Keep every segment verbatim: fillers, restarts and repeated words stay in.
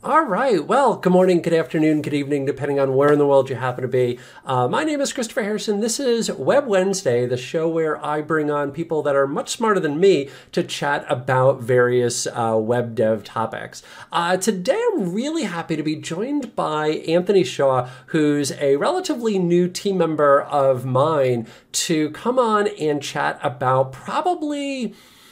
All right. Well, good morning, good afternoon, good evening, depending on where in the world you happen to be. Uh, my name is Christopher Harrison. This is Web Wednesday, the show where I bring on people that are much smarter than me to chat about various uh, web dev topics. Uh, today, I'm really happy to be joined by Anthony Shaw, who's a relatively new team member of mine, to come on and chat about probably...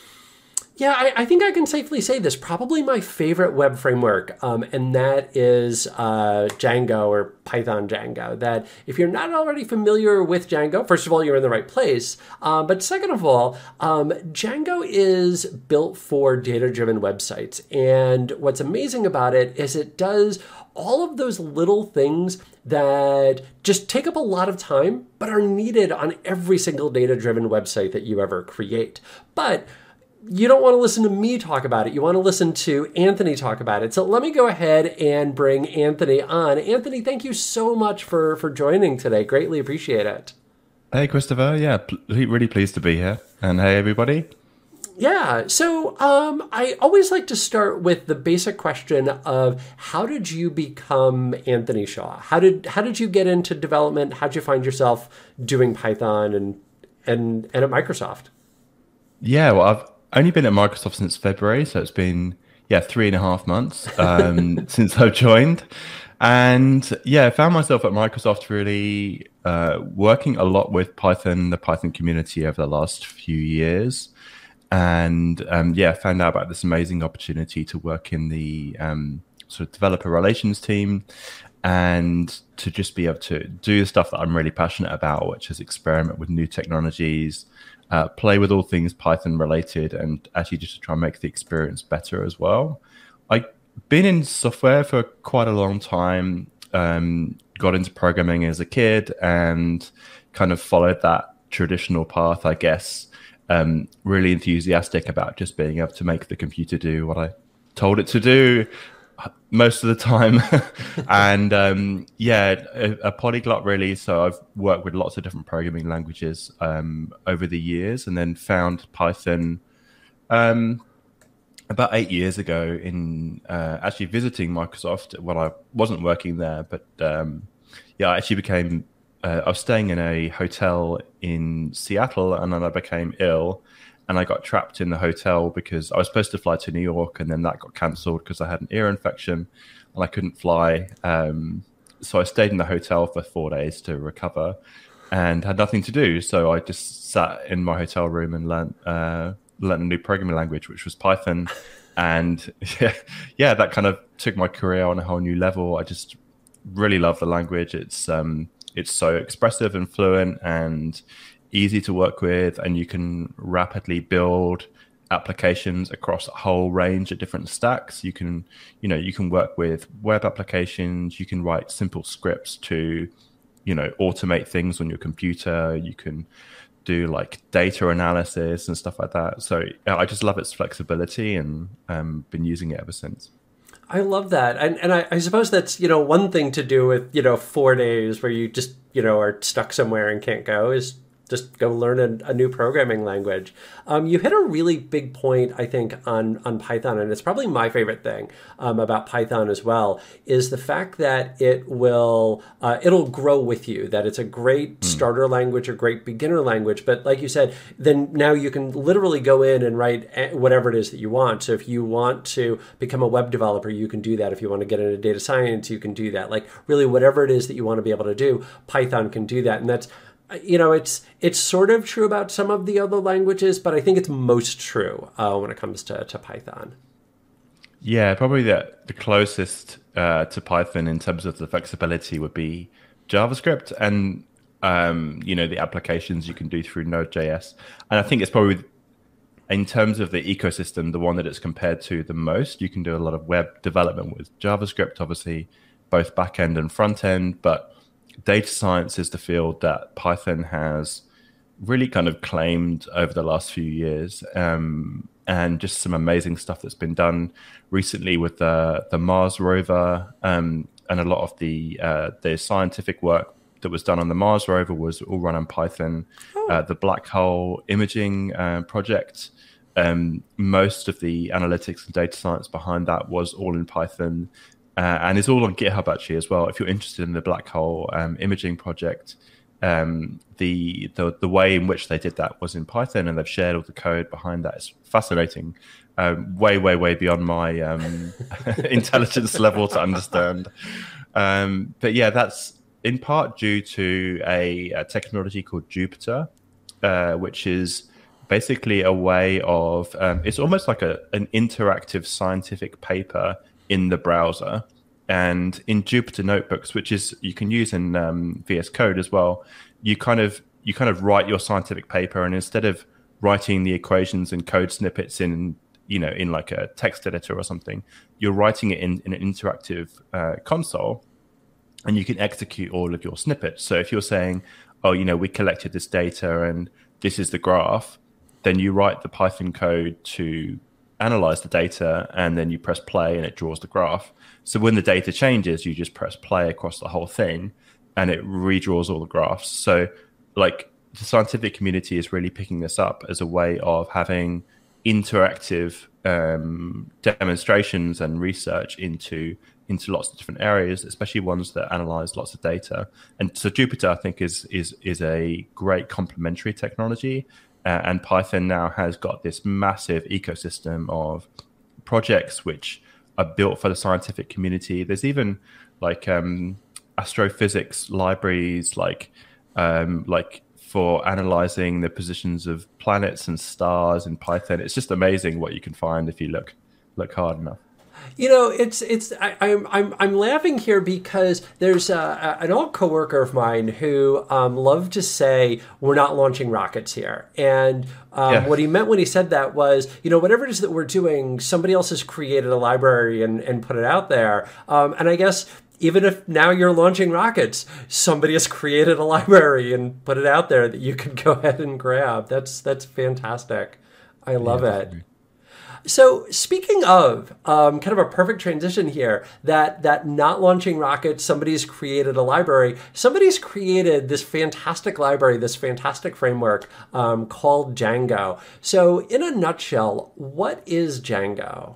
Yeah, I, I think I can safely say this. Probably my favorite web framework, um, and that is uh, Django or Python Django. That if you're not already familiar with Django, first of all, you're in the right place. Uh, but second of all, um, Django is built for data-driven websites. And what's amazing about it is it does all of those little things that just take up a lot of time, but are needed on every single data-driven website that you ever create. But you don't want to listen to me talk about it. You want to listen to Anthony talk about it. So let me go ahead and bring Anthony on. Anthony, thank you so much for, for joining today. Greatly appreciate it. Hey, Christopher. Yeah, pl- really pleased to be here. And hey, everybody. Yeah. So um, I always like to start with the basic question of how did you become Anthony Shaw? How did how did you get into development? How did you find yourself doing Python and and and at Microsoft? Yeah, well, I've only been at Microsoft since February, so it's been, yeah, three and a half months um, since I've joined. And yeah, I found myself at Microsoft really uh, working a lot with Python, the Python community over the last few years. And um, yeah, found out about this amazing opportunity to work in the um, sort of developer relations team and to just be able to do the stuff that I'm really passionate about, which is experiment with new technologies, Uh, play with all things Python related, and actually just to try and make the experience better as well. I've been in software for quite a long time, um, got into programming as a kid and kind of followed that traditional path, I guess. Um, really enthusiastic about just being able to make the computer do what I told it to do most of the time. and um, yeah, a, a polyglot really. So I've worked with lots of different programming languages um, over the years, and then found Python um, about eight years ago in uh, actually visiting Microsoft when I wasn't working there. But um, yeah, I actually became, uh, I was staying in a hotel in Seattle, and then I became ill. And I got trapped in the hotel because I was supposed to fly to New York, and then that got cancelled because I had an ear infection and I couldn't fly. Um, so I stayed in the hotel for four days to recover and had nothing to do. So I just sat in my hotel room and learned, uh, learned a new programming language, which was Python. And yeah, yeah, that kind of took my career on a whole new level. I just really love the language. It's um, it's so expressive and fluent and easy to work with, and you can rapidly build applications across a whole range of different stacks. You can, you know, you can work with web applications. You can write simple scripts to, you know, automate things on your computer. You can do like data analysis and stuff like that. So I just love its flexibility, and um, been using it ever since. I love that. And and I, I suppose that's, you know, one thing to do with, you know, four days where you just, you know, are stuck somewhere and can't go is just go learn a, a new programming language. Um, you hit a really big point, I think, on, on Python, and it's probably my favorite thing um, about Python as well, is the fact that it will, uh, it'll grow with you, that it's a great mm. starter language or great beginner language. But like you said, then now you can literally go in and write whatever it is that you want. So if you want to become a web developer, you can do that. If you want to get into data science, you can do that. Like really whatever it is that you want to be able to do, Python can do that. And that's, you know, it's it's sort of true about some of the other languages, but I think it's most true uh, when it comes to, to Python. Yeah, probably the, the closest uh, to Python in terms of the flexibility would be JavaScript and, um, you know, the applications you can do through Node.js. And I think it's probably, in terms of the ecosystem, the one that it's compared to the most. You can do a lot of web development with JavaScript, obviously, both back-end and front-end, but data science is the field that Python has really kind of claimed over the last few years, um, and just some amazing stuff that's been done recently with the the Mars rover, um, and a lot of the uh, the scientific work that was done on the Mars rover was all run on Python. Oh. Uh, the black hole imaging uh, project, um, most of the analytics and data science behind that was all in Python. uh, and it's all on GitHub actually as well. If you're interested in the black hole um, imaging project, um, the, the the way in which they did that was in Python, and they've shared all the code behind that. It's fascinating, um, way, way, way beyond my um, intelligence level to understand. Um, but yeah, that's in part due to a, a technology called Jupyter, uh, which is basically a way of, um, it's almost like a, an interactive scientific paper in the browser. And in Jupyter Notebooks, which is you can use in um, V S Code as well, you kind of you kind of write your scientific paper, and instead of writing the equations and code snippets in you know in like a text editor or something, you're writing it in, in an interactive uh, console, and you can execute all of your snippets. So if you're saying, oh, you know, we collected this data and this is the graph, then you write the Python code to analyze the data, and then you press play and it draws the graph. So when the data changes, you just press play across the whole thing and it redraws all the graphs. So like the scientific community is really picking this up as a way of having interactive um, demonstrations and research into into lots of different areas, especially ones that analyze lots of data. And so Jupyter, I think, is is is a great complementary technology. Uh, and Python now has got this massive ecosystem of projects which are built for the scientific community. There's even like um, astrophysics libraries, like um, like for analyzing the positions of planets and stars in Python. It's just amazing what you can find if you look look hard enough. You know, it's it's I, I'm I'm I'm laughing here because there's a, an old coworker of mine who um, loved to say we're not launching rockets here, and um, yeah. what he meant when he said that was, you know, whatever it is that we're doing, somebody else has created a library and, and put it out there, um, and I guess even if now you're launching rockets, somebody has created a library and put it out there that you can go ahead and grab. That's that's fantastic. I love yeah, it. Definitely. So speaking of um, kind of a perfect transition here, that that not launching rockets, somebody's created a library. Somebody's created this fantastic library, this fantastic framework um, called Django. So in a nutshell, what is Django?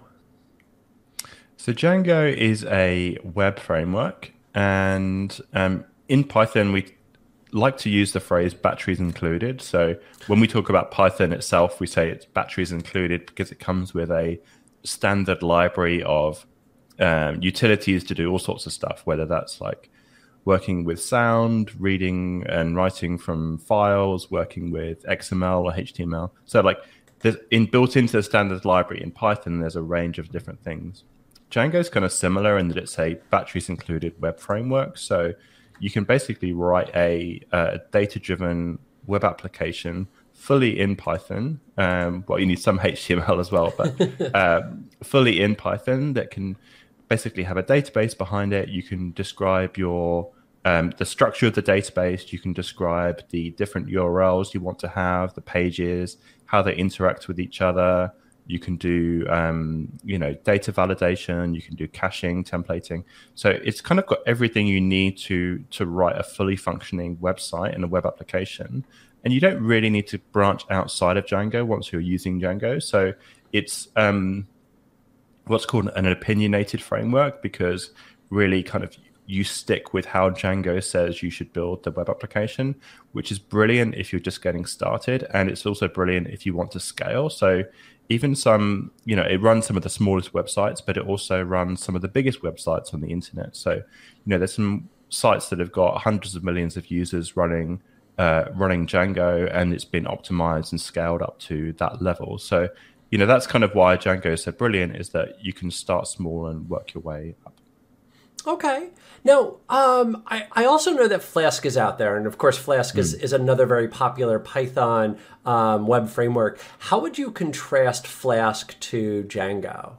So Django is a web framework, and um, in Python, we like to use the phrase batteries included. So when we talk about Python itself, we say it's batteries included because it comes with a standard library of um, utilities to do all sorts of stuff, whether that's like working with sound, reading and writing from files, working with X M L or H T M L. So like there's in built into the standard library in Python, there's a range of different things. Django is kind of similar in that it's a batteries included web framework. So you can basically write a, a data-driven web application fully in Python. Um, well, you need some H T M L as well, but um, fully in Python that can basically have a database behind it. You can describe your um, the structure of the database. You can describe the different U R Ls you want to have, the pages, how they interact with each other. You can do, um, you know, data validation. You can do caching, templating. So it's kind of got everything you need to to write a fully functioning website and a web application. And you don't really need to branch outside of Django once you're using Django. So it's um, what's called an opinionated framework, because really kind of you stick with how Django says you should build the web application, which is brilliant if you're just getting started. And it's also brilliant if you want to scale. So even some, you know, it runs some of the smallest websites, but it also runs some of the biggest websites on the internet. So, you know, there's some sites that have got hundreds of millions of users running uh, running Django, and it's been optimized and scaled up to that level. So, you know, that's kind of why Django is so brilliant, is that you can start small and work your way up. Okay. Now, um, I, I also know that Flask is out there. And of course, Flask mm. is, is another very popular Python um, web framework. How would you contrast Flask to Django?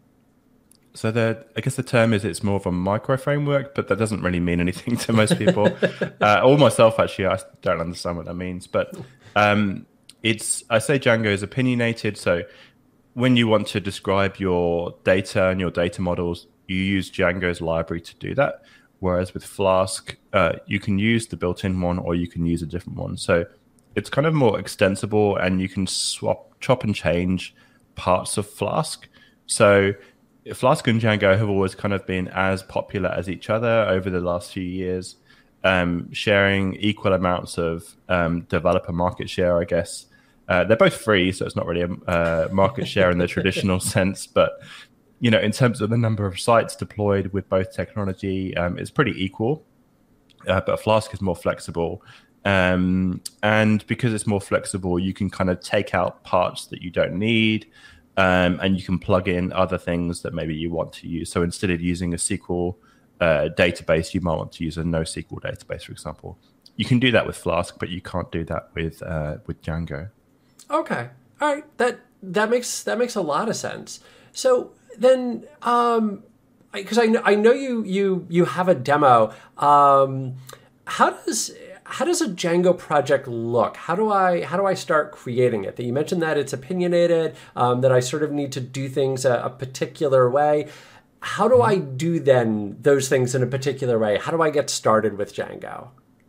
So the, I guess the term is it's more of a micro framework, but that doesn't really mean anything to most people. uh, or myself, actually, I don't understand what that means. But um, it's I say Django is opinionated. So when you want to describe your data and your data models, you use Django's library to do that. Whereas with Flask, uh, you can use the built-in one or you can use a different one. So it's kind of more extensible, and you can swap, chop and change parts of Flask. So Flask and Django have always kind of been as popular as each other over the last few years, um, sharing equal amounts of um, developer market share, I guess. Uh, they're both free, so it's not really a uh, market share in the traditional sense. But, you know, in terms of the number of sites deployed with both technology, um, it's pretty equal. Uh, but Flask is more flexible. Um, and because it's more flexible, you can kind of take out parts that you don't need. Um, and you can plug in other things that maybe you want to use. So instead of using a S Q L uh, database, you might want to use a NoSQL database, for example. You can do that with Flask, but you can't do that with uh, with Django. Okay, all right, that that makes that makes a lot of sense. So then, um, because I know I know you you you have a demo. Um, how does How does a Django project look? How do I how do I start creating it? That you mentioned that it's opinionated, um, that I sort of need to do things a, a particular way. How do I do then those things in a particular way? How do I get started with Django?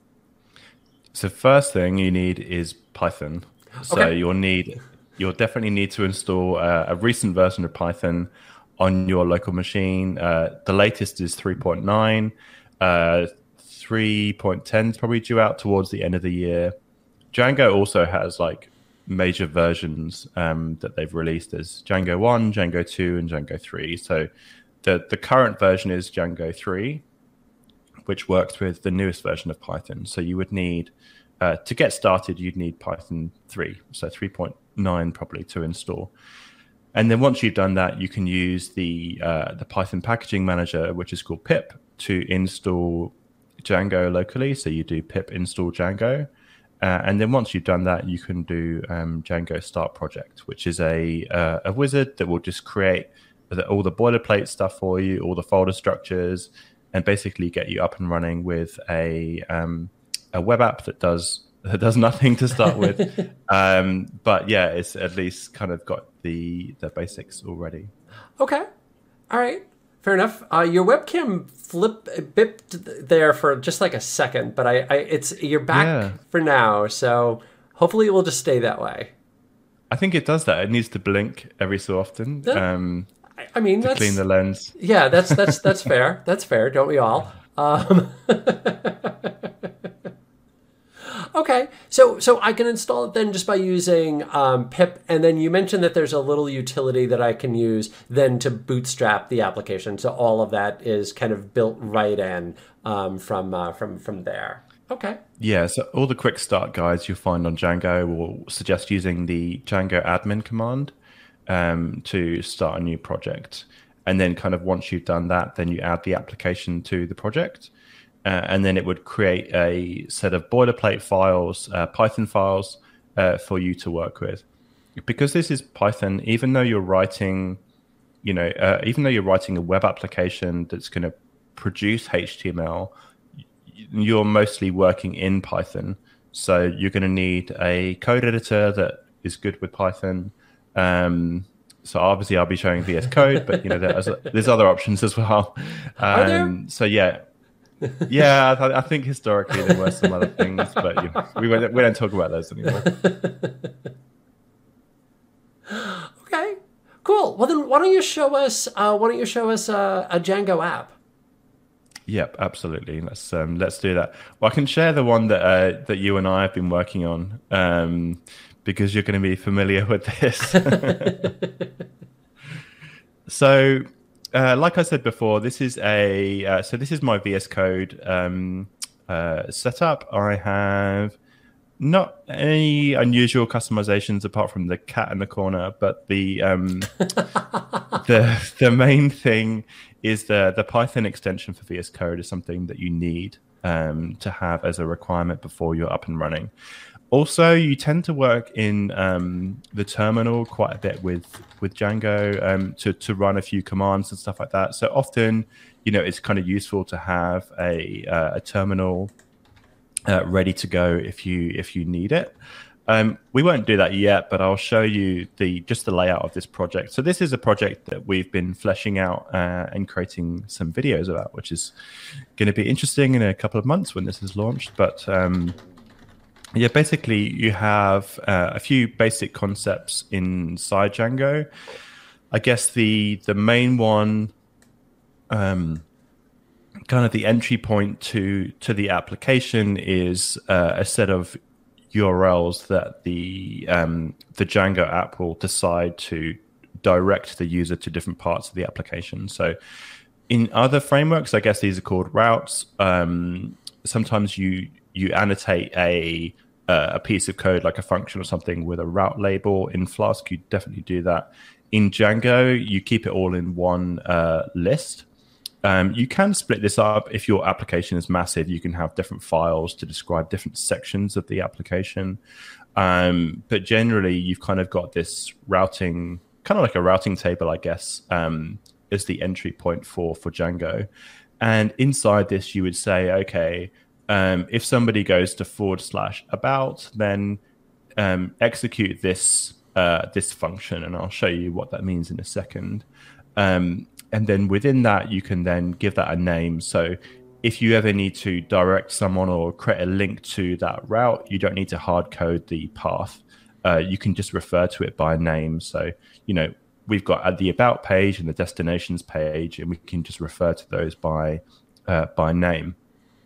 So first thing you need is Python. So okay. you'll need you'll definitely need to install a, a recent version of Python on your local machine. Uh, the latest is three point nine. Uh, three point ten is probably due out towards the end of the year. Django also has like major versions um, that they've released as Django one, Django two, and Django three. So the, the current version is Django three, which works with the newest version of Python. So you would need, uh, to get started, you'd need Python three, so three point nine probably to install. And then once you've done that, you can use the uh, the Python packaging manager, which is called pip, to install Django locally. So you do pip install Django. Uh, and then once you've done that, you can do um, Django start project, which is a uh, a wizard that will just create the, all the boilerplate stuff for you, all the folder structures, and basically get you up and running with a um, a web app that does that does nothing to start with. um, but yeah, it's at least kind of got the the basics already. Okay, all right. Fair enough. Uh, your webcam flip bipped there for just like a second, but I, I it's you're back yeah. for now, so hopefully it will just stay that way. I think it does that. It needs to blink every so often. That, um, I, I mean, to that's, clean the lens. Yeah, that's that's that's fair. That's fair. Don't we all? Um, Okay, so so I can install it then just by using um, pip, and then you mentioned that there's a little utility that I can use then to bootstrap the application. So all of that is kind of built right in um, from uh, from from there. Okay. Yeah, so all the quick start guides you'll find on Django will suggest using the Django admin command um, to start a new project. And then kind of once you've done that, then you add the application to the project. Uh, and then it would create a set of boilerplate files, uh, Python files uh, for you to work with. Because this is Python, even though you're writing, you know, uh, even though you're writing a web application that's going to produce H T M L, you're mostly working in Python. So you're going to need a code editor that is good with Python. Um, so obviously I'll be showing V S Code, but you know, there's, there's other options as well. Um, Are there? So yeah. yeah, I, th- I think historically there were some other things, but you know, we, we don't talk about those anymore. Okay, cool. Well, then why don't you show us? Uh, why don't you show us uh, a Django app? Yep, absolutely. Let's um, let's do that. Well, I can share the one that uh, that you and I have been working on um, because you're going to be familiar with this. So. Uh, like I said before, this is a uh, so this is my V S Code um, uh, setup. I have not any unusual customizations apart from the cat in the corner, but the um, the the main thing is the the Python extension for V S Code is something that you need um, to have as a requirement before you're up and running. Also, you tend to work in um, the terminal quite a bit with with Django um, to to run a few commands and stuff like that. So often, you know, it's kind of useful to have a uh, a terminal uh, ready to go if you if you need it. Um, we won't do that yet, but I'll show you the just the layout of this project. So this is a project that we've been fleshing out uh, and creating some videos about, which is going to be interesting in a couple of months when this is launched. But um, yeah, basically you have uh, a few basic concepts inside Django. I guess the the main one, um, kind of the entry point to to the application is uh, a set of U R Ls that the um, the Django app will decide to direct the user to different parts of the application. So in other frameworks, I guess these are called routes. Um, sometimes you you annotate a uh, a piece of code like a function or something with a route label. In Flask, you definitely do that. In Django, you keep it all in one uh, list. Um, you can split this up if your application is massive. You can have different files to describe different sections of the application. Um, but generally, you've kind of got this routing, kind of like a routing table, I guess, um, is the entry point for, for Django. And inside this, you would say, okay, um, if somebody goes to forward slash about, then um, execute this uh, this function. And I'll show you what that means in a second. Um, and then within that, you can then give that a name. So if you ever need to direct someone or create a link to that route, you don't need to hard code the path. Uh, you can just refer to it by name. So, you know, we've got at the about page and the destinations page, and we can just refer to those by uh, by name.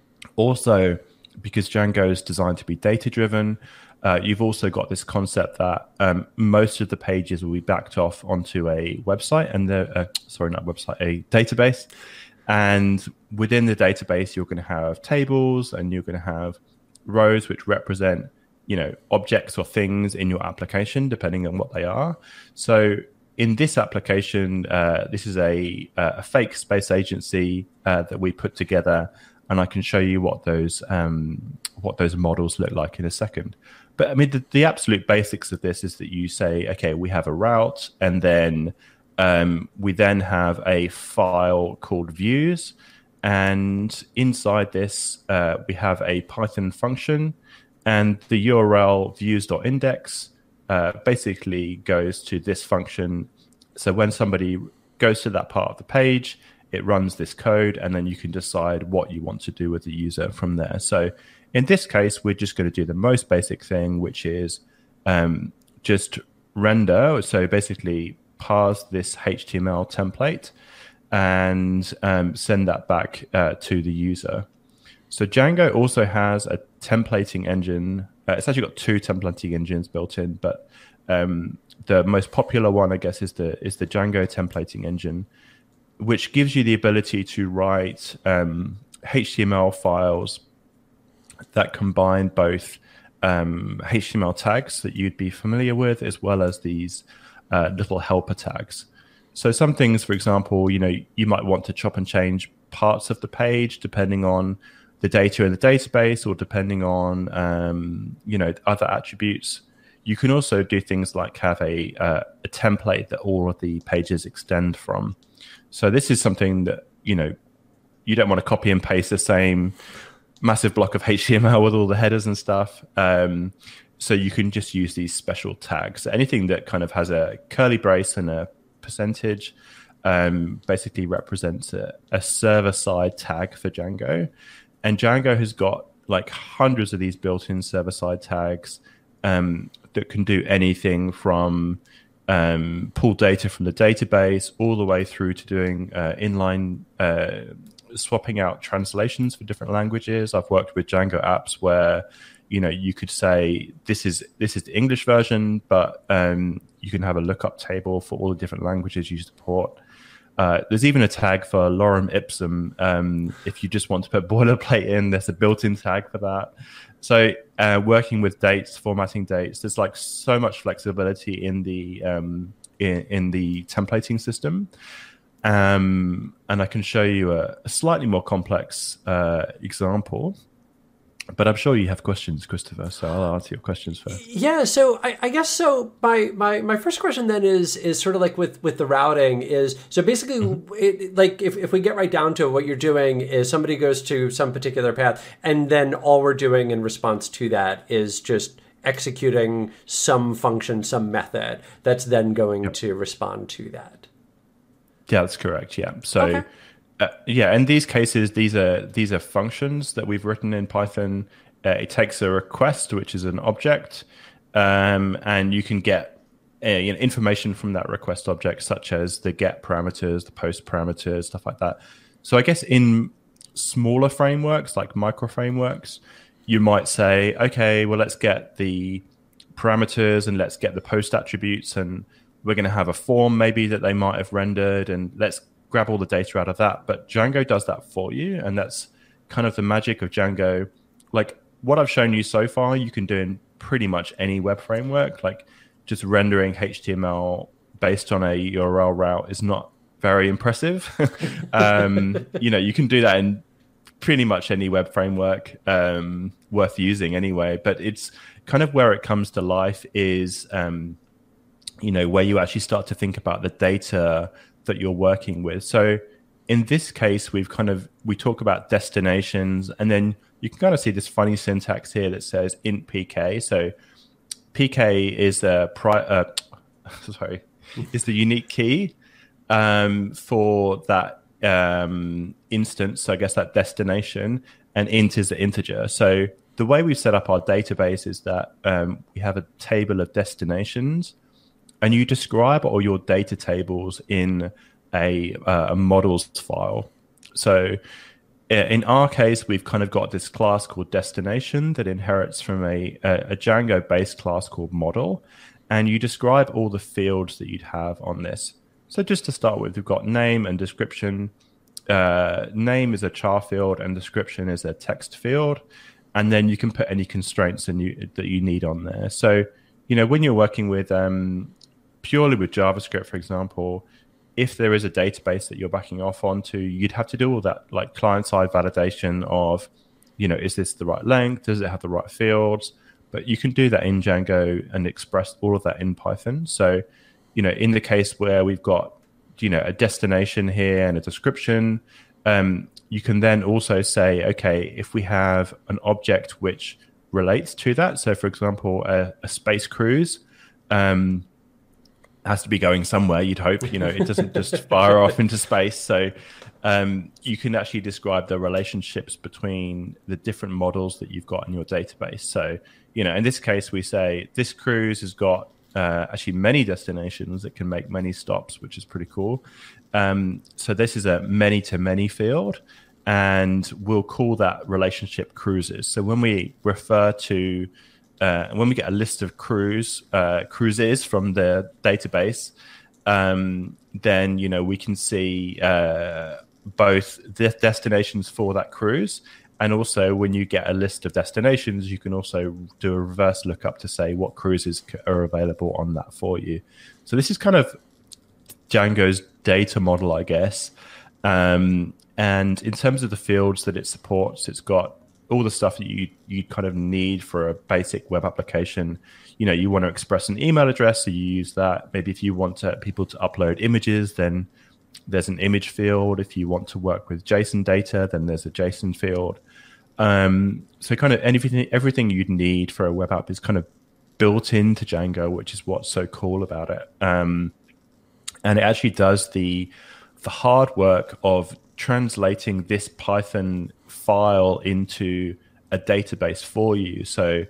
Also, because Django is designed to be data driven, uh, you've also got this concept that um, most of the pages will be backed off onto a website and the uh, sorry, not website, a database. And within the database, you're going to have tables and you're going to have rows which represent, you know, objects or things in your application, depending on what they are. So in this application, uh, this is a, a fake space agency uh, that we put together, and I can show you what those um, what those models look like in a second. But I mean, the, the absolute basics of this is that you say, okay, we have a route, and then um, we then have a file called views, and inside this uh, we have a Python function, and the U R L views.index uh, basically goes to this function. So when somebody goes to that part of the page, it runs this code, and then you can decide what you want to do with the user from there. So in this case, we're just going to do the most basic thing, which is um, just render. So basically parse this H T M L template and um, send that back uh, to the user. So Django also has a templating engine. Uh, it's actually got two templating engines built in, but um, the most popular one, I guess, is the is the Django templating engine, which gives you the ability to write um, H T M L files that combine both um, H T M L tags that you'd be familiar with, as well as these uh, little helper tags. So some things, for example, you know, you might want to chop and change parts of the page depending on the data in the database, or depending on um, you know, other attributes. You can also do things like have a, uh, a template that all of the pages extend from. So this is something that, you know, you don't want to copy and paste the same massive block of H T M L with all the headers and stuff. Um, so you can just use these special tags. So anything that kind of has a curly brace and a percentage um, basically represents a, a server-side tag for Django. And Django has got like hundreds of these built-in server-side tags um, that can do anything from um, pull data from the database all the way through to doing uh, inline uh, swapping out translations for different languages. I've worked with Django apps where, you know, you could say this is this is the English version, but um, you can have a lookup table for all the different languages you support. Uh, there's even a tag for lorem ipsum. Um, if you just want to put boilerplate in, there's a built-in tag for that. So uh, working with dates, formatting dates, there's like so much flexibility in the um, in, in the templating system. Um, and I can show you a, a slightly more complex uh, example. But I'm sure you have questions, Christopher, so I'll answer your questions first. Yeah, so I, I guess so. My, my my first question then is is sort of like with, with the routing is, so basically, mm-hmm. it, like if, if we get right down to what you're doing is somebody goes to some particular path, and then all we're doing in response to that is just executing some function, some method that's then going yep. to respond to that. Yeah, that's correct, yeah. So... Okay. Uh, yeah, in these cases, these are these are functions that we've written in Python. Uh, it takes a request, which is an object, um, and you can get uh, you know, information from that request object, such as the get parameters, the post parameters, stuff like that. So I guess in smaller frameworks like micro frameworks, you might say, okay, well, let's get the parameters and let's get the post attributes, and we're going to have a form maybe that they might have rendered, and let's grab all the data out of that. But Django does that for you, and that's kind of the magic of Django. Like what I've shown you so far, you can do in pretty much any web framework. Like just rendering H T M L based on a U R L route is not very impressive. um, you know, you can do that in pretty much any web framework um, worth using anyway. But it's kind of where it comes to life is, um, you know, where you actually start to think about the data that you're working with. So in this case, we've kind of, we talk about destinations, and then you can kind of see this funny syntax here that says int P K. So P K is a pri- uh, sorry, is the unique key um, for that um, instance. So I guess that destination, and int is the integer. So the way we've set up our database is that um, we have a table of destinations, and you describe all your data tables in a, uh, a models file. So in our case, we've kind of got this class called destination that inherits from a, a, a Django-based class called model, and you describe all the fields that you'd have on this. So just to start with, we've got name and description. Uh, name is a char field, and description is a text field, and then you can put any constraints in you, that you need on there. So, you know, when you're working with um, purely with JavaScript, for example, if there is a database that you're backing off onto, you'd have to do all that like client-side validation of, you know, is this the right length? Does it have the right fields? But you can do that in Django and express all of that in Python. So, you know, in the case where we've got, you know, a destination here and a description, um, you can then also say, okay, if we have an object which relates to that, so for example, a, a space cruise, um, has to be going somewhere, you'd hope, you know, it doesn't just fire off into space. So um, you can actually describe the relationships between the different models that you've got in your database. So, you know, in this case, we say this cruise has got uh, actually many destinations that can make many stops, which is pretty cool. Um, so this is a many-to-many field, and we'll call that relationship cruises. So when we refer to Uh, when we get a list of cruise uh, cruises from the database, um, then you know we can see uh, both the destinations for that cruise, and also when you get a list of destinations, you can also do a reverse lookup to say what cruises are available on that for you. So this is kind of Django's data model, I guess. Um, and in terms of the fields that it supports, it's got all the stuff that you you kind of need for a basic web application. You know, you want to express an email address, so you use that. Maybe if you want to, people to upload images, then there's an image field. If you want to work with JSON data, then there's a JSON field. Um, so kind of anything, everything you'd need for a web app is kind of built into Django, which is what's so cool about it. Um, and it actually does the the hard work of translating this Python file into a database for you. So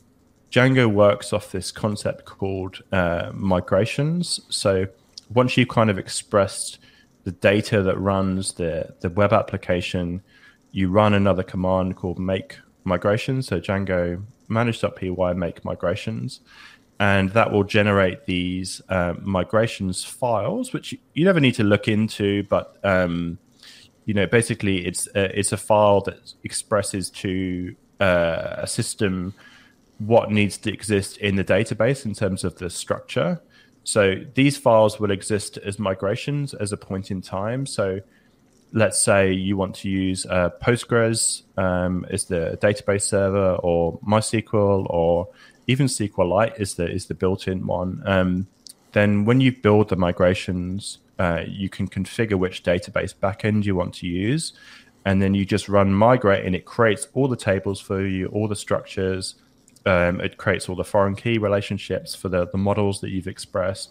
Django works off this concept called uh, migrations. So once you've kind of expressed the data that runs the, the web application, you run another command called make migrations. So Django manage.py make migrations. And that will generate these uh, migrations files, which you never need to look into, but um, you know, basically it's a, it's a file that expresses to uh, a system what needs to exist in the database in terms of the structure. So these files will exist as migrations as a point in time. So let's say you want to use uh, Postgres um, as the database server, or MySQL, or even SQLite is the is the built-in one. Um, then when you build the migrations, uh, you can configure which database backend you want to use, and then you just run migrate, and it creates all the tables for you, all the structures. Um, it creates all the foreign key relationships for the, the models that you've expressed.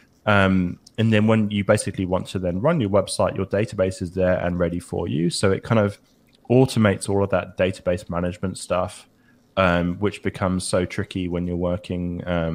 Um, and then when you basically want to then run your website, your database is there and ready for you. So it kind of automates all of that database management stuff, um, which becomes so tricky when you're working um,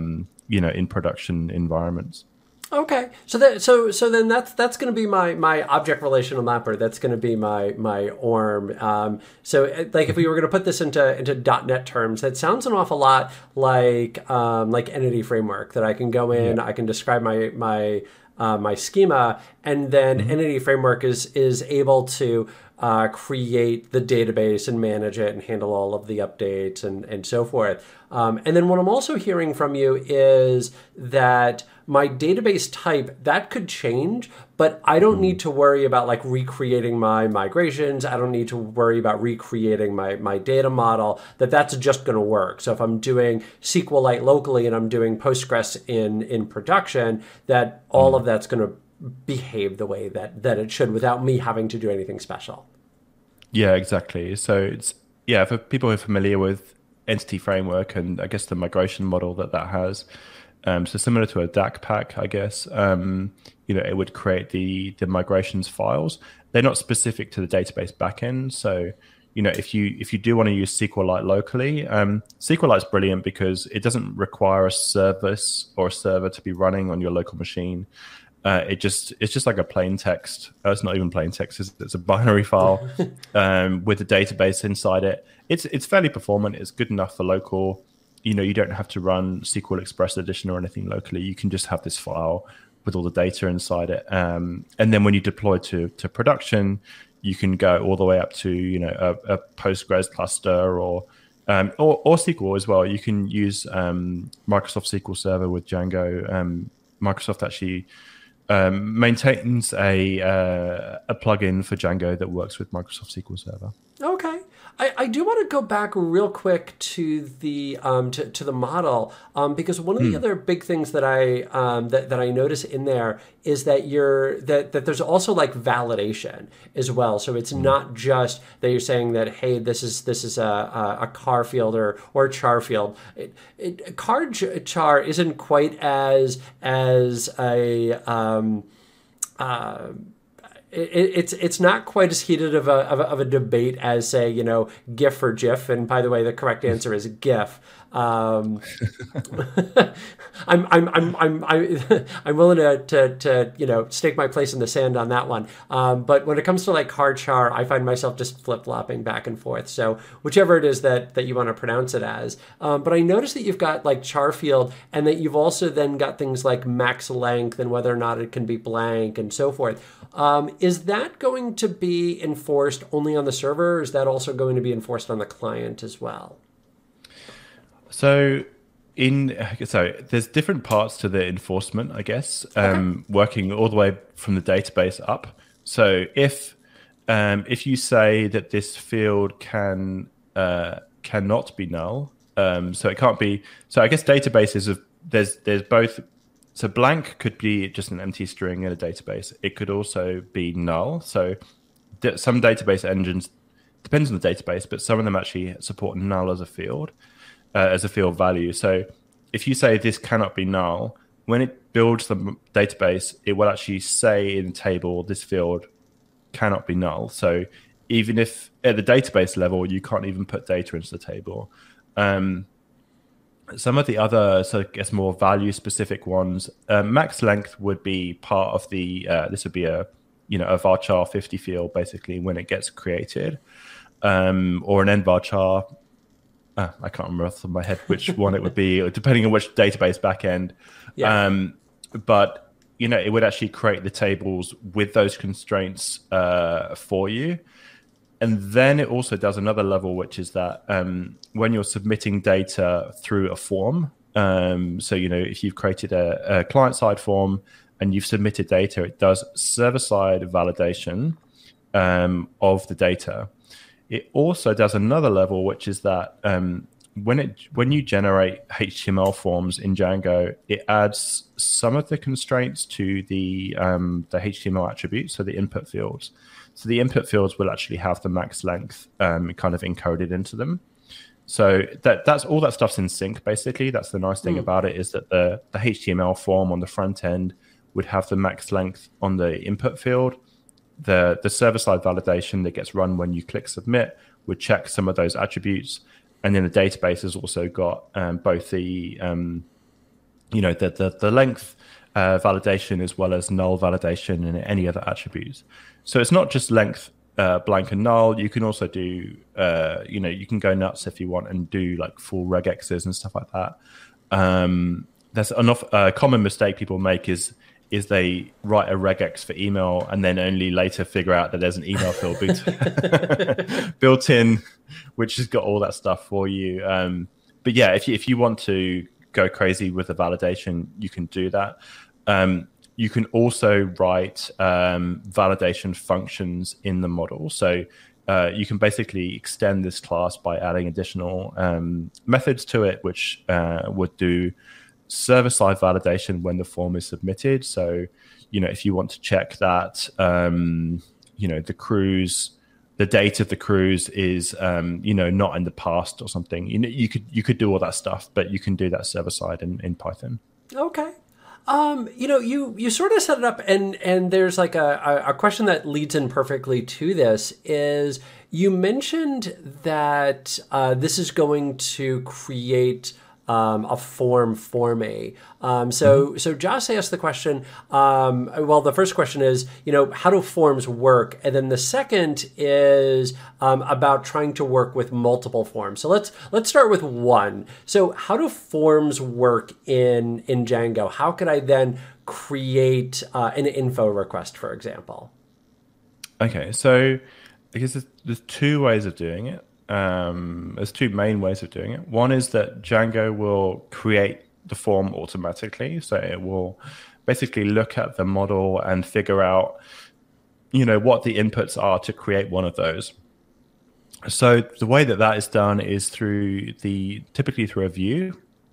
you know, in production environments. Okay, so that so so then that's that's going to be my my object relational mapper. That's going to be my my O R M. Um, so like if we were going to put this into into dot net terms, that sounds an awful lot like um, like Entity Framework. That I can go in, yeah. I can describe my my uh, my schema, and then mm-hmm. Entity Framework is is able to uh, create the database and manage it and handle all of the updates and and so forth. Um, and then what I'm also hearing from you is that my database type, that could change, but I don't need to worry about like recreating my migrations. I don't need to worry about recreating my, my data model, that that's just going to work. So if I'm doing SQLite locally and I'm doing Postgres in, in production, that all of that's going to behave the way that, that it should without me having to do anything special. Yeah, exactly. So it's, yeah, for people who are familiar with Entity Framework and I guess the migration model that that has, Um, so similar to a D A C pack, I guess, um, you know, it would create the the migrations files. They're not specific to the database backend. So, you know, if you if you do want to use SQLite locally, um, SQLite's brilliant because it doesn't require a service or a server to be running on your local machine. Uh, it just it's just like a plain text. Uh, it's not even plain text. It's, it's a binary file um, with a database inside it. It's it's fairly performant. It's good enough for local. You know, you don't have to run S Q L Express Edition or anything locally. You can just have this file with all the data inside it. Um, and then when you deploy to to production, you can go all the way up to, you know, a, a Postgres cluster or, um, or or S Q L as well. You can use um, Microsoft S Q L Server with Django. Um, Microsoft actually um, maintains a uh, a plugin for Django that works with Microsoft S Q L Server. Okay. I, I do want to go back real quick to the um, to, to the model um, because one of the mm. other big things that I um, that, that I notice in there is that you're that, that there's also like validation as well. So it's mm. not just that you're saying that, hey, this is this is a a, a car field or or a char field. It, it, car char isn't quite as as a um, uh, It, it's it's not quite as heated of a, of a of a debate as, say, you know, GIF or GIF. And by the way, the correct answer is GIF. Um, I'm I'm I'm I'm I'm I'm willing to, to to you know stake my place in the sand on that one. Um, but when it comes to like car char, I find myself just flip flopping back and forth. So whichever it is that that you want to pronounce it as. Um, but I noticed that you've got like char field, and that you've also then got things like max length and whether or not it can be blank and so forth. Um, is that going to be enforced only on the server, or is that also going to be enforced on the client as well? So, in so there's different parts to the enforcement, I guess, um, okay. working all the way from the database up. So if um, if you say that this field can uh, cannot be null, um, so it can't be. So I guess databases of there's there's both. So blank could be just an empty string in a database. It could also be null. So some database engines, depends on the database, but some of them actually support null as a field, uh, as a field value. So if you say this cannot be null, when it builds the database, it will actually say in the table, this field cannot be null. So even if at the database level, you can't even put data into the table. Um, Some of the other, so I guess more value specific ones, uh, max length would be part of the, uh, this would be a, you know, a varchar fifty field basically when it gets created, um, or an nvarchar. Uh, I can't remember off the top of my head which one it would be, depending on which database backend. Yeah. Um, but, you know, it would actually create the tables with those constraints uh, for you. And then it also does another level, which is that um, when you're submitting data through a form, um, so, you know, if you've created a, a client-side form and you've submitted data, it does server-side validation um, of the data. It also does another level, which is that um, when it when you generate H T M L forms in Django, it adds some of the constraints to the um, the H T M L attributes, so the input fields. So the input fields will actually have the max length um, kind of encoded into them. So that that's all that stuff's in sync, basically. That's the nice thing mm. about it, is that the, the H T M L form on the front end would have the max length on the input field. The, the server-side validation that gets run when you click submit would check some of those attributes. And then the database has also got um, both the um, you know, the the, the length uh, validation as well as null validation and any other attributes. So it's not just length uh, blank and null. You can also do, uh, you know, you can go nuts if you want and do like full regexes and stuff like that. Um, there's enough uh, common mistake people make is is they write a regex for email and then only later figure out that there's an email field built, built in, which has got all that stuff for you. Um, but yeah, if you, if you want to go crazy with the validation, you can do that. Um, you can also write um, validation functions in the model. So uh, you can basically extend this class by adding additional um, methods to it, which uh, would do server-side validation when the form is submitted. So, you know, if you want to check that, um, you know, the cruise, the date of the cruise is, um, you know, not in the past or something, you know, you could you could do all that stuff, but you can do that server-side in, in Python. Okay. Um, you know, you you sort of set it up, and and there's like a, a question that leads in perfectly to this is you mentioned that uh, this is going to create Um, a form for me. Um, so, mm-hmm. so Josh asked the question. Um, well, the first question is, you know, how do forms work? And then the second is um, about trying to work with multiple forms. So let's let's start with one. So, how do forms work in in Django? How could I then create uh, an info request, for example? Okay, so I guess there's, there's two ways of doing it. Um, there's two main ways of doing it. One is that Django will create the form automatically. So it will basically look at the model and figure out, you know, what the inputs are to create one of those. So the way that that is done is through the, typically through a view.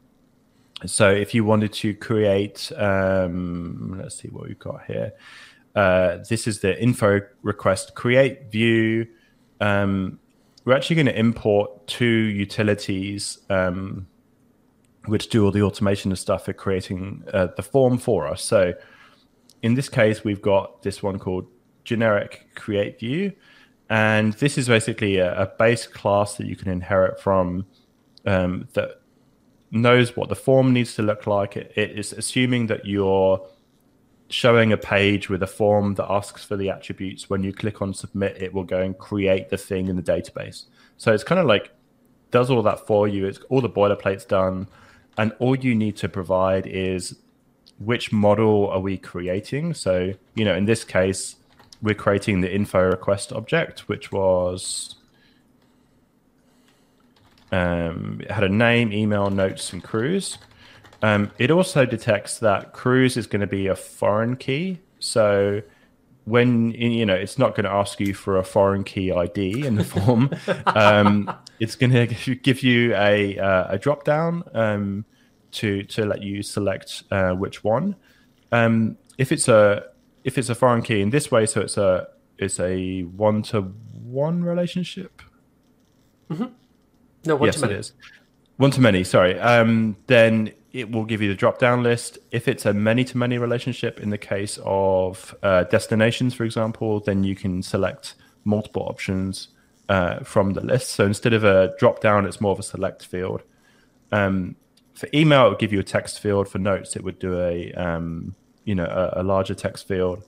So if you wanted to create, um, let's see what we've got here. Uh, this is the info request create view. Um, We're actually going to import two utilities um, which do all the automation and stuff for creating uh, the form for us. So in this case, we've got this one called generic create view. And this is basically a, a base class that you can inherit from um, that knows what the form needs to look like. It, it is assuming that you're showing a page with a form that asks for the attributes. When you click on submit, it will go and create the thing in the database. So it's kind of like does all that for you. It's all the boilerplate's done, and all you need to provide is which model are we creating. So, you know, in this case, we're creating the info request object, which was um, it had a name, email, notes, and cruise. Um, it also detects that cruise is going to be a foreign key. So when, you know, it's not going to ask you for a foreign key I D in the form. um, it's going to give you a, uh, a drop down um, to to let you select uh, which one. Um, if it's a if it's a foreign key in this way, so it's a it's a one to one relationship. Mm-hmm. No, one yes, to many. It is one to many. Sorry. Um, then it will give you the drop-down list. If it's a many-to-many relationship, in the case of uh, destinations, for example, then you can select multiple options uh, from the list. So instead of a drop-down, it's more of a select field. Um, for email, it would give you a text field. For notes, it would do a um, you know a, a larger text field.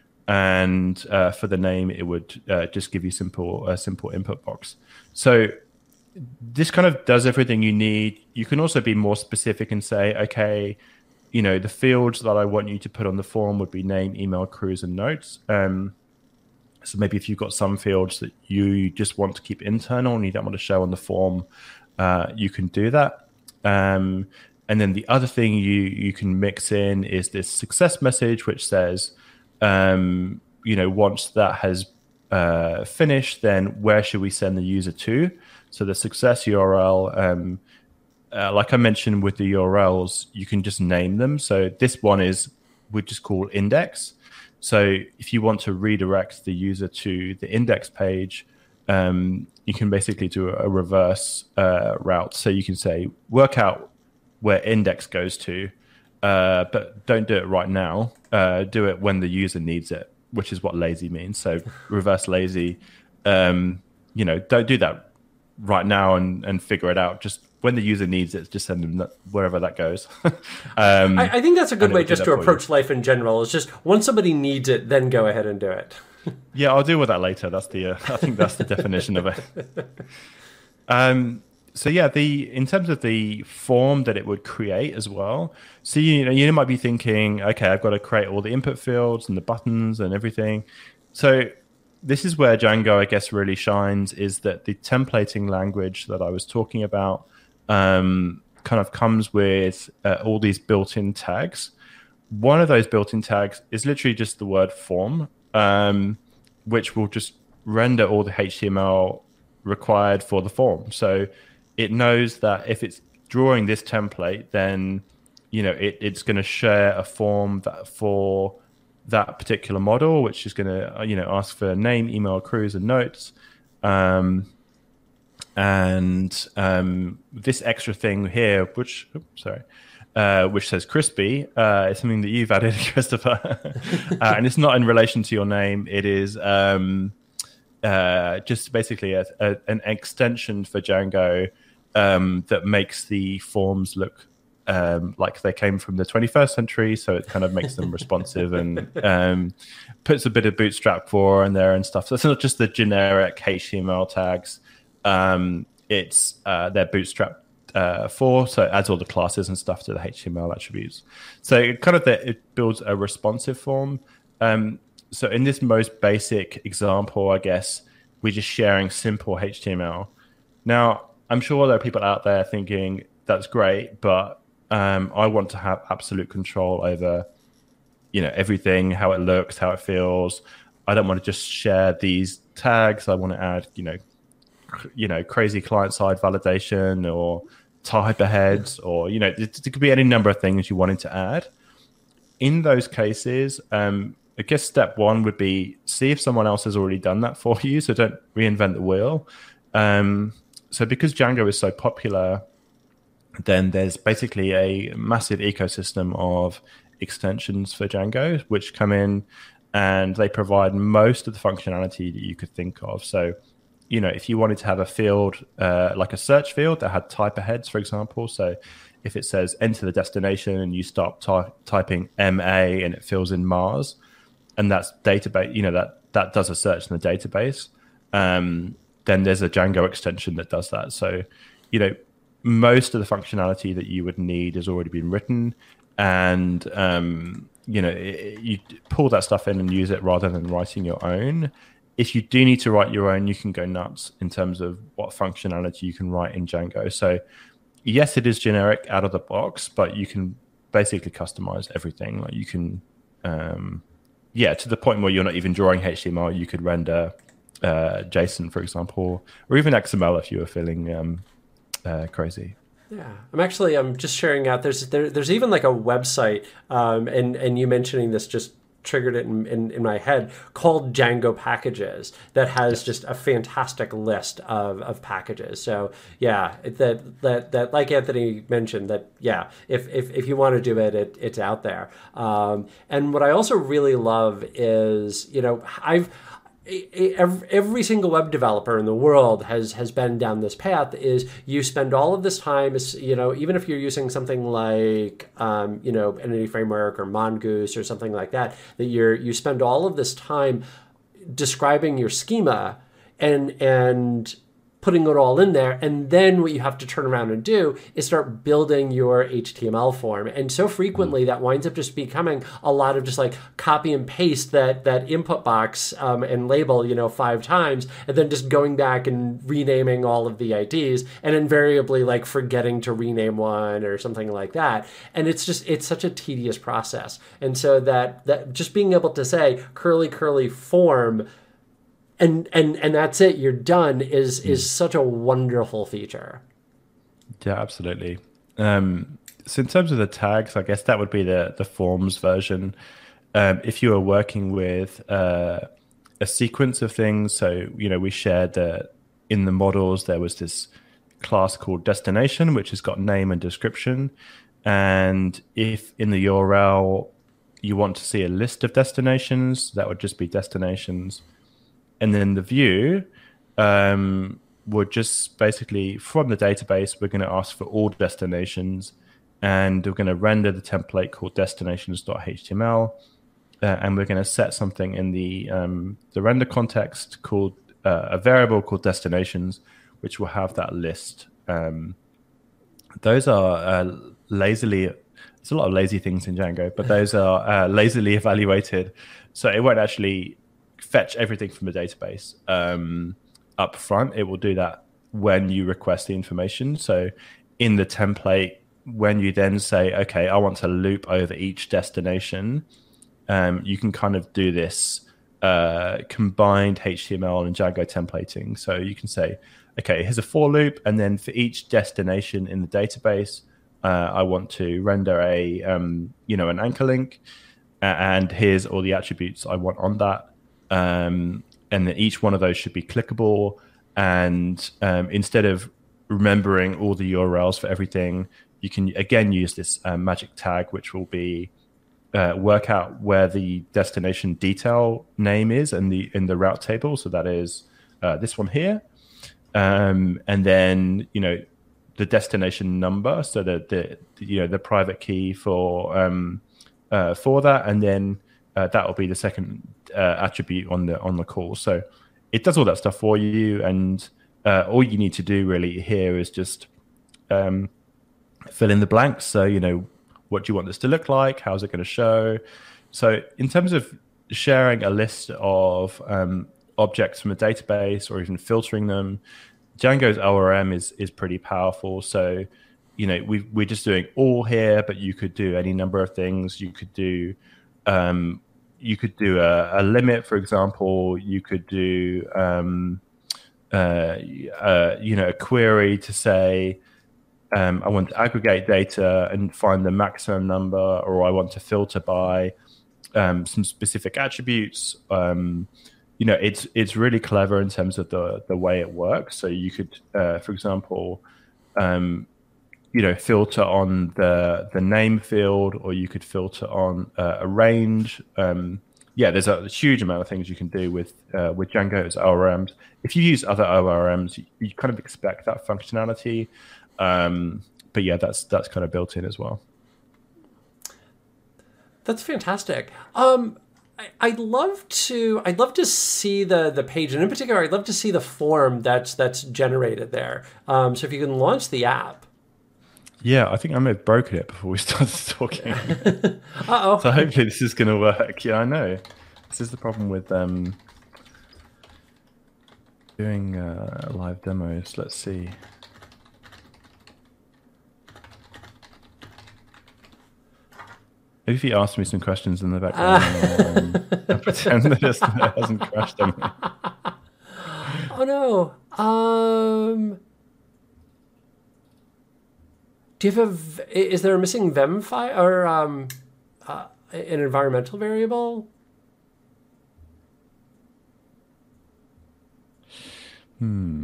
And uh, for the name, it would uh, just give you simple a simple input box. So this kind of does everything you need. You can also be more specific and say, okay, you know, the fields that I want you to put on the form would be name, email, cruise, and notes. Um, so maybe if you've got some fields that you just want to keep internal and you don't want to show on the form, uh, you can do that. Um, and then the other thing you you can mix in is this success message, which says, um, you know, once that has uh, finished, then where should we send the user to? So the success U R L, um, uh, like I mentioned with the U R Ls, you can just name them. So this one is, we just call index. So if you want to redirect the user to the index page, um, you can basically do a, a reverse uh, route. So you can say, work out where index goes to, uh, but don't do it right now. Uh, do it when the user needs it, which is what lazy means. So reverse lazy, um, you know, don't do that right now and, and figure it out. Just when the user needs it, just send them that, wherever that goes. um, I, I think that's a good way just to approach you. life in general. Is just once somebody needs it, then go ahead and do it. Yeah, I'll deal with that later. That's the uh, I think that's the definition of it. Um, so yeah, the in terms of the form that it would create as well. So you know, you might be thinking, okay, I've got to create all the input fields and the buttons and everything. So this is where Django, I guess, really shines. Is that the templating language that I was talking about um, kind of comes with uh, all these built-in tags. One of those built-in tags is literally just the word form. Um, which will just render all the H T M L required for the form. So it knows that if it's drawing this template, then you know it, it's going to share a form that for that particular model, which is going to you know ask for name, email, cruise, and notes. Um, and um, this extra thing here, which oops, sorry. Uh, which says crispy, uh, is something that you've added, Christopher. uh, and it's not in relation to your name. It is um, uh, just basically a, a, an extension for Django um, that makes the forms look um, like they came from the twenty-first century. So it kind of makes them responsive and um, puts a bit of Bootstrap four in there and stuff. So it's not just the generic H T M L tags. Um, it's uh, their Bootstrap Uh, four, so it adds all the classes and stuff to the H T M L attributes. So it kind of the, it builds a responsive form. Um, so in this most basic example, I guess we're just sharing simple H T M L. Now, I'm sure there are people out there thinking that's great, but um, I want to have absolute control over, you know, everything, how it looks, how it feels. I don't want to just share these tags. I want to add, you know, you know, crazy client-side validation or type aheads, or you know, it, it could be any number of things you wanted to add. In those cases, um, I guess step one would be see if someone else has already done that for you. So don't reinvent the wheel. Um, so because Django is so popular, then there's basically a massive ecosystem of extensions for Django, which come in and they provide most of the functionality that you could think of. So you know, if you wanted to have a field uh, like a search field that had type aheads, for example, so if it says enter the destination and you start ty- typing M A and it fills in Mars, and that's database, you know, that that does a search in the database, um, then there's a Django extension that does that. So, you know, most of the functionality that you would need has already been written, and um, you know, it, you pull that stuff in and use it rather than writing your own. If you do need to write your own, you can go nuts in terms of what functionality you can write in Django. So yes, it is generic out of the box, but you can basically customize everything. Like you can, um, yeah, to the point where you're not even drawing H T M L, you could render uh, JSON, for example, or even X M L if you were feeling um, uh, crazy. Yeah, I'm actually I'm just sharing out. There's there, there's even like a website, um, and and you mentioning this just triggered it in, in, in my head, called Django Packages, that has yes. just a fantastic list of, of packages. So yeah, that that that like Anthony mentioned, that yeah, if if, if you want to do it, it it's out there. Um, and what I also really love is, you know, I've Every, every single web developer in the world has has been down this path. Is you spend all of this time, you know, even if you're using something like, um, you know, Entity Framework or Mongoose or something like that, that you're you spend all of this time describing your schema and and putting it all in there, and then what you have to turn around and do is start building your H T M L form. And so frequently that winds up just becoming a lot of just like copy and paste that that input box um, and label, you know, five times, and then just going back and renaming all of the I Ds, and invariably like forgetting to rename one or something like that. And it's just, it's such a tedious process. And so that that just being able to say curly curly form, And, and and that's it, you're done, is is such a wonderful feature. Yeah, absolutely. Um, so in terms of the tags, I guess that would be the, the forms version. Um, if you are working with uh, a sequence of things, so, you know, we shared that in the models, there was this class called destination, which has got name and description. And if in the U R L you want to see a list of destinations, that would just be destinations. And then the view, um, would just basically, from the database, we're going to ask for all destinations, and we're going to render the template called destinations.html, uh, and we're going to set something in the um, the render context called uh, a variable called destinations, which will have that list. Um, those are uh, lazily, there's a lot of lazy things in Django, but those are uh, lazily evaluated. So it won't actually fetch everything from the database um, up front. It will do that when you request the information. So in the template, when you then say, okay, I want to loop over each destination, um, you can kind of do this uh, combined H T M L and Django templating. So you can say, okay, here's a for loop, and then for each destination in the database, uh, I want to render a um, you know an anchor link, and here's all the attributes I want on that. Um, and then each one of those should be clickable. And um, instead of remembering all the U R Ls for everything, you can again use this uh, magic tag, which will be uh, work out where the destination detail name is in the in the route table. So that is uh, this one here, um, and then you know the destination number, so that the you know the private key for um, uh, for that, and then uh, that will be the second uh, attribute on the on the call. So it does all that stuff for you, and uh, all you need to do really here is just um, fill in the blanks. So you know, what do you want this to look like? How's it going to show? So in terms of sharing a list of um, objects from a database or even filtering them, Django's O R M is is pretty powerful. So you know, we we're just doing all here, but you could do any number of things. You could do um, you could do a, a limit, for example. You could do um, uh, uh, you know a query to say, Um, I want to aggregate data and find the maximum number, or I want to filter by um, some specific attributes. Um, you know, it's it's really clever in terms of the the way it works. So you could, uh, for example, um, you know, filter on the the name field, or you could filter on uh, a range. Um, yeah, there's a huge amount of things you can do with uh, with Django's O R Ms. If you use other O R Ms, you, you kind of expect that functionality. Um, but yeah, that's that's kind of built in as well. That's fantastic. Um, I, I'd love to. I'd love to see the the page, and in particular, I'd love to see the form that's that's generated there. Um, so if you can launch the app. Yeah, I think I may have broken it before we started talking. Uh-oh. So hopefully this is going to work. Yeah, I know. This is the problem with um, doing uh, live demos. Let's see. Maybe if you ask me some questions in the background, uh. um, I'll pretend that it hasn't crashed on me. Oh no. Um, do you have a, is there a missing Vem file or um, uh, an environmental variable? Hmm.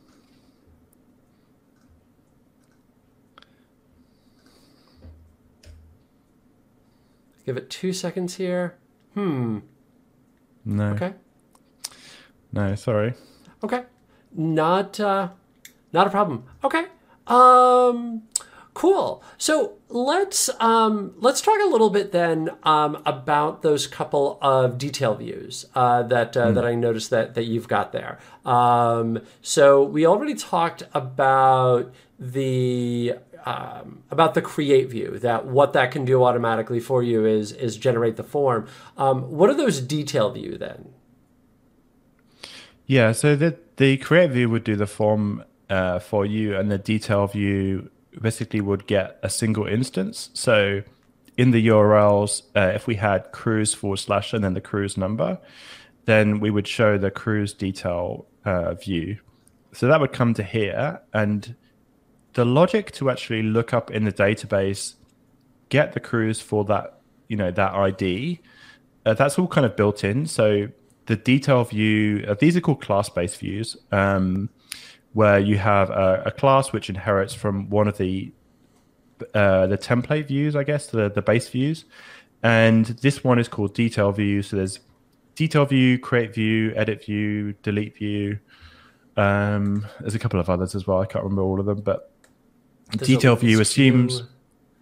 Give it two seconds here. Hmm. No. Okay. No, sorry. Okay. Not uh, not a problem. Okay. Um, cool. So let's um, let's talk a little bit then um, about those couple of detail views uh, that uh, mm. that I noticed that that you've got there. Um, so we already talked about the um, about the create view, that what that can do automatically for you is is generate the form. Um, what are those detail view then? Yeah, so the the create view would do the form uh, for you, and the detail view basically would get a single instance. So in the U R Ls, uh, if we had cruise forward slash and then the cruise number, then we would show the cruise detail uh, view. So that would come to here, and the logic to actually look up in the database, get the cruise for that, you know, that I D, uh, that's all kind of built in. So the detail view, uh, these are called class-based views, um, where you have a, a class which inherits from one of the uh, the template views, I guess, the, the base views. And this one is called detail view. So there's detail view, create view, edit view, delete view. Um, there's a couple of others as well. I can't remember all of them, but There's detail a view list assumes. view.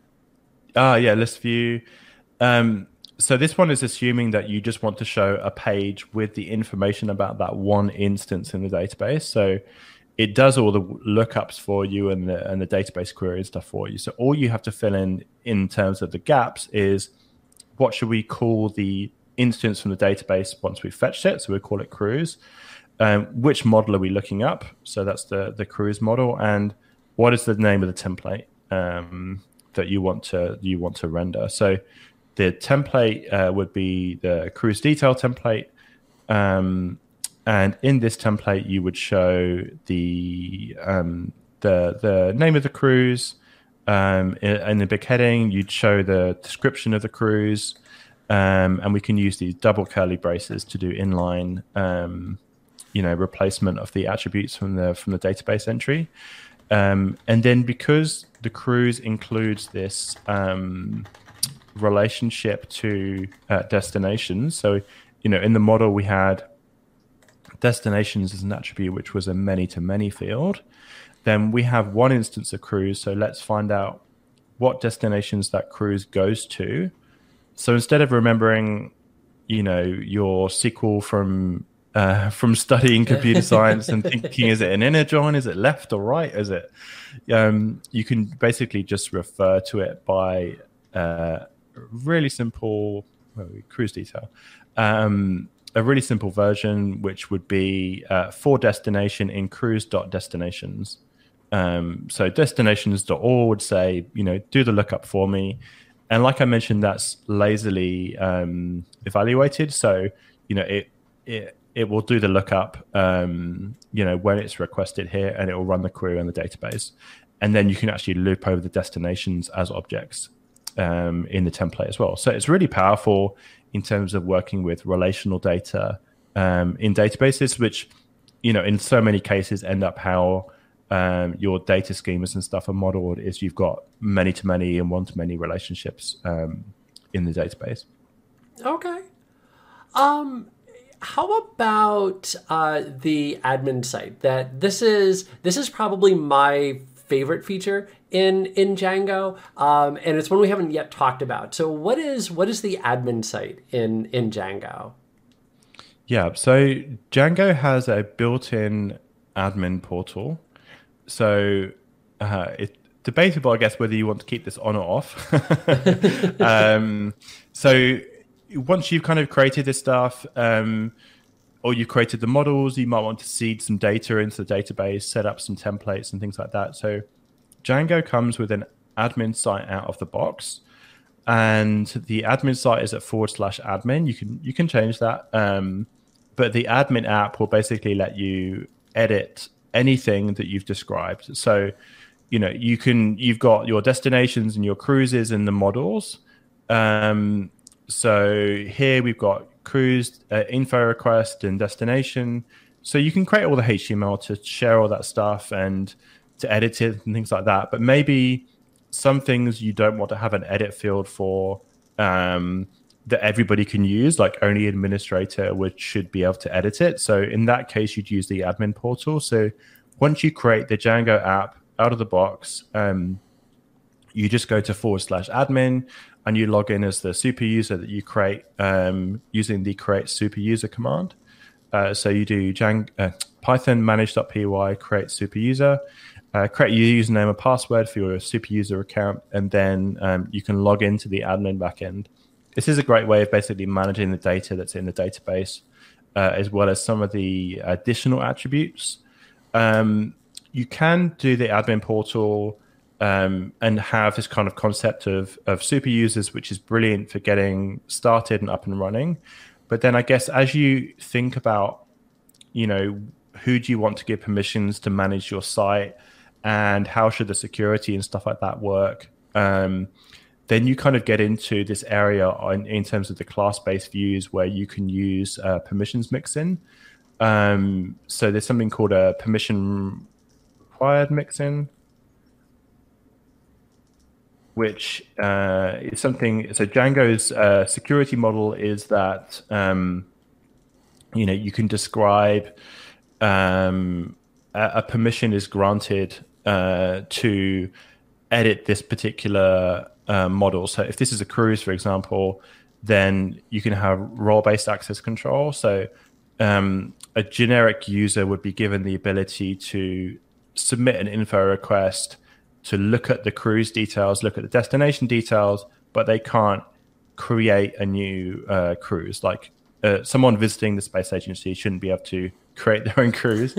Ah, yeah, list view. Um, so this one is assuming that you just want to show a page with the information about that one instance in the database. So it does all the lookups for you and the, and the database query and stuff for you. So all you have to fill in in terms of the gaps is what should we call the instance from the database once we've fetched it. So we call it cruise. Um, which model are we looking up? So that's the, the cruise model. And what is the name of the template um, that you want to you want to render? So the template uh, would be the cruise detail template. Um, and in this template, you would show the um, the the name of the cruise. Um, in, in the big heading, you'd show the description of the cruise. Um, and we can use these double curly braces to do inline um, you know, replacement of the attributes from the from the database entry. Um, and then because the cruise includes this um, relationship to uh, destinations, so, you know, in the model we had destinations as an attribute, which was a many-to-many field. Then we have one instance of cruise, so let's find out what destinations that cruise goes to. So instead of remembering, you know, your S Q L from uh, from studying computer science and thinking, is it an inner join, is it left or right, is it? Um, you can basically just refer to it by uh, really simple well, cruise detail. Um, a really simple version, which would be uh, for destination in cruise.destinations. Um, so destinations dot org would say, you know, do the lookup for me. And like I mentioned, that's lazily um, evaluated. So, you know, it it it will do the lookup, um, you know, when it's requested here, and it will run the query on the database. And then you can actually loop over the destinations as objects um, in the template as well. So it's really powerful in terms of working with relational data um, in databases, which, you know, in so many cases end up how um, your data schemas and stuff are modeled is you've got many-to-many and one-to-many relationships um, in the database. Okay. Um, how about uh, the admin site? That this is this is probably my favorite feature in in Django, um, and it's one we haven't yet talked about. So, what is what is the admin site in in Django? Yeah, so Django has a built-in admin portal. So uh, it's debatable, I guess, whether you want to keep this on or off. um, so once you've kind of created this stuff, um, or you've created the models, you might want to seed some data into the database, set up some templates and things like that. So Django comes with an admin site out of the box, and the admin site is at forward slash admin. You can you can change that, um, but the admin app will basically let you edit anything that you've described. So, you know, you can you've got your destinations and your cruises in the models. Um, so here we've got cruise uh, info request and destination. So you can create all the H T M L to share all that stuff and to edit it and things like that. But maybe some things you don't want to have an edit field for um, that everybody can use, like only administrator would should be able to edit it. So in that case, you'd use the admin portal. So once you create the Django app out of the box, um, you just go to forward slash admin and you log in as the super user that you create um, using the create super user command. Uh, so you do Django, uh, Python manage.py create super user, uh, create your username and password for your super user account, and then um, you can log into the admin backend. This is a great way of basically managing the data that's in the database, uh, as well as some of the additional attributes. Um, you can do the admin portal um, and have this kind of concept of, of super users, which is brilliant for getting started and up and running. But then I guess as you think about, you know, who do you want to give permissions to manage your site and how should the security and stuff like that work, um, then you kind of get into this area on, in terms of the class-based views where you can use uh, permissions mixin. Um, so there's something called a permission required mixin, which uh, is something. So Django's uh, security model is that um, you know you can describe um, a, a permission is granted uh, to edit this particular uh, model. So if this is a cruise, for example, then you can have role-based access control. So um, a generic user would be given the ability to submit an info request to look at the cruise details, look at the destination details, but they can't create a new uh, cruise. Like uh, someone visiting the space agency shouldn't be able to create their own cruise,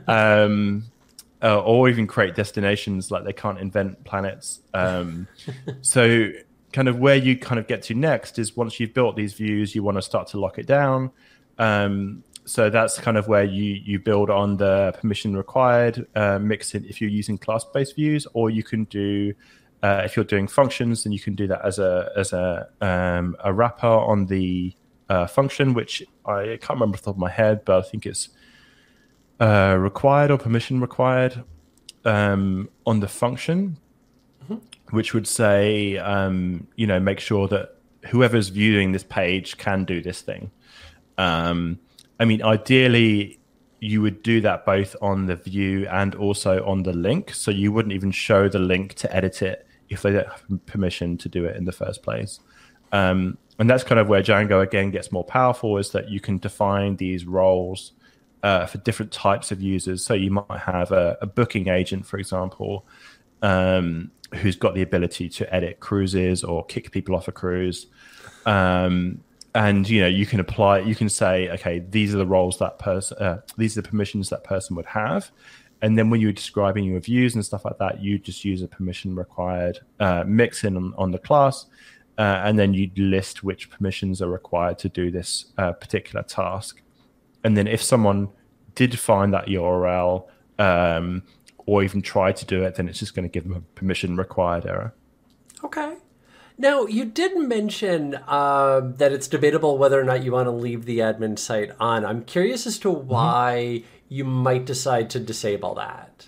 um, uh, or even create destinations. Like they can't invent planets. Um, so kind of where you kind of get to next is once you've built these views, you want to start to lock it down. Um, so that's kind of where you you build on the permission required, uh, mix it if you're using class-based views, or you can do uh, if you're doing functions, then you can do that as a as a um, a wrapper on the uh, function, which I can't remember off the top of my head, but I think it's uh, required or permission required um, on the function, mm-hmm. which would say um, you know make sure that whoever's viewing this page can do this thing. Um, I mean, ideally, you would do that both on the view and also on the link. So you wouldn't even show the link to edit it if they don't have permission to do it in the first place. Um, and that's kind of where Django, again, gets more powerful, is that you can define these roles uh, for different types of users. So you might have a, a booking agent, for example, um, who's got the ability to edit cruises or kick people off a cruise. Um And you know you can apply. You can say, okay, these are the roles that person, uh, these are the permissions that person would have, and then when you're describing your views and stuff like that, you just use a permission required uh, mix in on, on the class, uh, and then you list which permissions are required to do this uh, particular task. And then if someone did find that U R L um, or even try to do it, then it's just going to give them a permission required error. Okay. Now, you did mention uh, that it's debatable whether or not you want to leave the admin site on. I'm curious as to why mm-hmm. you might decide to disable that.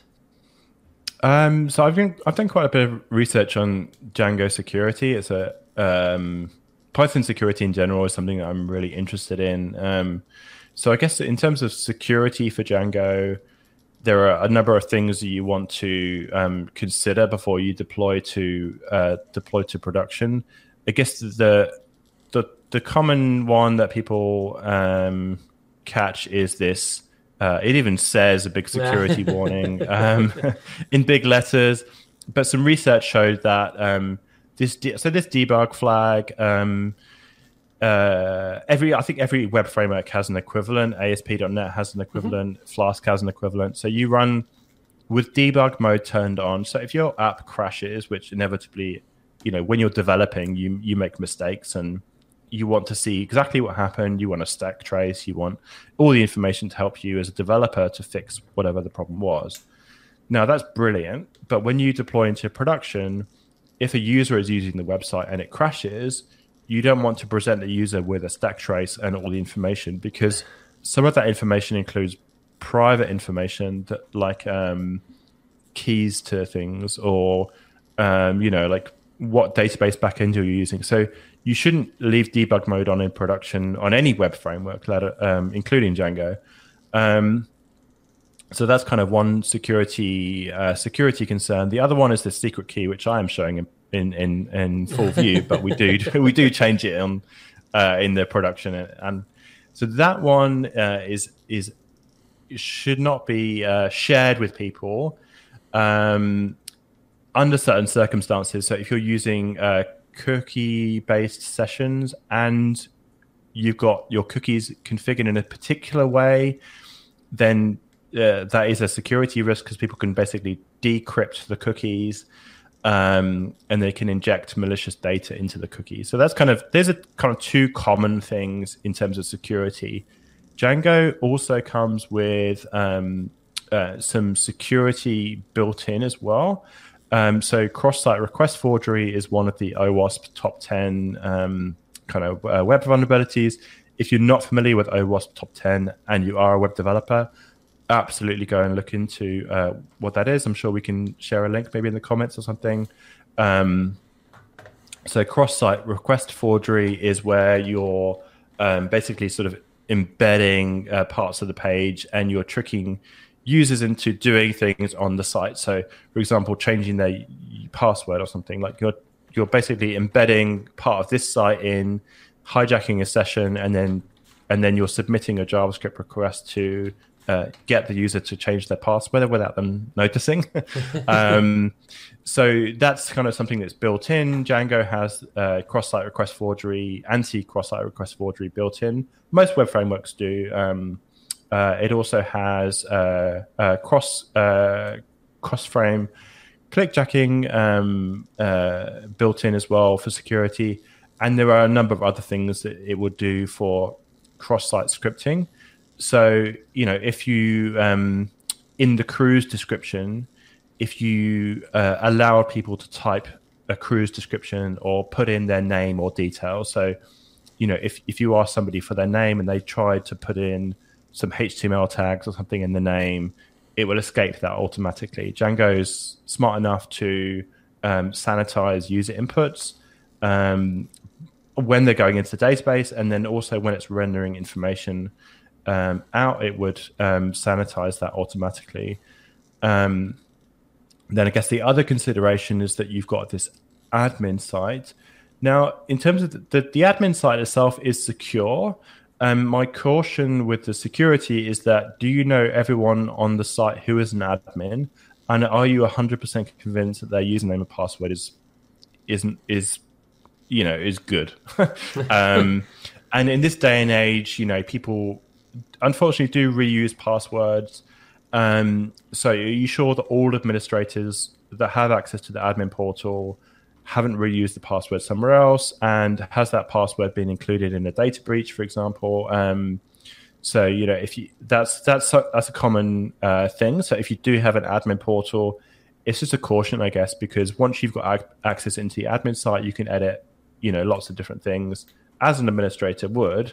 Um, so I've been, I've done quite a bit of research on Django security. It's a um, Python security in general is something that I'm really interested in. Um, so I guess in terms of security for Django, there are a number of things that you want to um, consider before you deploy to uh, deploy to production. I guess the the the common one that people um, catch is this. Uh, it even says a big security warning um, in big letters. But some research showed that um, this de- so this debug flag. Um, Uh, every I think every web framework has an equivalent. A S P dot net has an equivalent. Mm-hmm. Flask has an equivalent. So you run with debug mode turned on. So if your app crashes, which inevitably, you know, when you're developing, you you make mistakes and you want to see exactly what happened. You want a stack trace. You want all the information to help you as a developer to fix whatever the problem was. Now that's brilliant. But when you deploy into production, if a user is using the website and it crashes, you don't want to present the user with a stack trace and all the information, because some of that information includes private information that, like um, keys to things, or um, you know, like what database backend you're using. So you shouldn't leave debug mode on in production on any web framework, um, including Django. Um, so that's kind of one security uh, security concern. The other one is the secret key, which I am showing in in in, in full view, but we do we do change it on uh, in the production, and so that one uh, is is should not be uh, shared with people um, under certain circumstances. So if you're using uh, cookie based sessions and you've got your cookies configured in a particular way, then uh, that is a security risk, because people can basically decrypt the cookies. Um, and they can inject malicious data into the cookie. So that's kind of, there's a kind of two common things in terms of security. Django also comes with um, uh, some security built in as well. Um, so cross-site request forgery is one of the OWASP top ten um, kind of uh, web vulnerabilities. If you're not familiar with OWASP top ten and you are a web developer, absolutely go and look into uh, what that is. I'm sure we can share a link maybe in the comments or something. Um, so cross-site request forgery is where you're um, basically sort of embedding uh, parts of the page and you're tricking users into doing things on the site. So, for example, changing their password or something. Like you're you're basically embedding part of this site in, hijacking a session, and then and then you're submitting a JavaScript request to uh, get the user to change their password without them noticing. um, so that's kind of something that's built in. Django has uh, cross-site request forgery, anti-cross-site request forgery built in. Most web frameworks do. Um, uh, it also has uh, uh, cross uh, cross-frame clickjacking um, uh, built in as well for security. And there are a number of other things that it would do for cross-site scripting. So, you know, if you, um, in the cruise description, if you uh, allow people to type a cruise description or put in their name or details. So, you know, if, if you ask somebody for their name and they tried to put in some H T M L tags or something in the name, it will escape that automatically. Django's smart enough to um, sanitize user inputs um, when they're going into the database, and then also when it's rendering information um, out, it would um, sanitize that automatically. Um, then I guess the other consideration is that you've got this admin site. Now, in terms of the, the, the admin site itself is secure. Um, my caution with the security is that, do you know everyone on the site who is an admin, and are you one hundred percent convinced that their username and password is isn't is you know is good? um, and in this day and age, you know, people unfortunately do reuse passwords. Um, so are you sure that all administrators that have access to the admin portal haven't reused the password somewhere else, and has that password been included in a data breach, for example? Um, so you know, if you that's that's a, that's a common uh, thing. So if you do have an admin portal, it's just a caution, I guess, because once you've got ag- access into the admin site, you can edit, you know, lots of different things as an administrator would.